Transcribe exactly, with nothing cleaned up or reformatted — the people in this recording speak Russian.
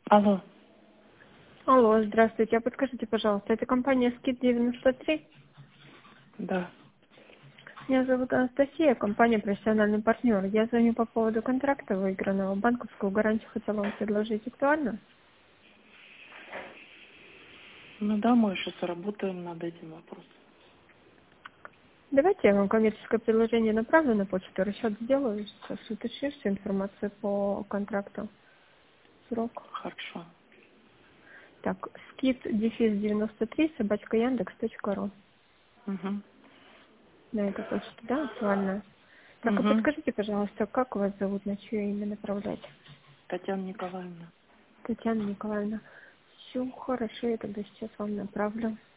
Алло, Алло, здравствуйте. А подскажите, пожалуйста, это компания Скид девяносто три? да. Меня зовут Анастасия, компания «Профессиональный партнер». Я звоню по поводу контракта выигранного. Банковскую гарантию хотела вам предложить. Актуально? Ну да, мы сейчас работаем над этим вопросом. Давайте я вам коммерческое предложение направлю на почту, расчет сделаю, сейчас уточню всю информацию по контракту. Срок. Хорошо. Так, скид дефис девяносто три собачка яндекс точка ру. Угу. На эту почту, да, актуально? Так, а Угу. подскажите, пожалуйста, как вас зовут, на чье имя направлять? Татьяна Николаевна. Татьяна Николаевна. Все хорошо, я тогда сейчас вам направлю.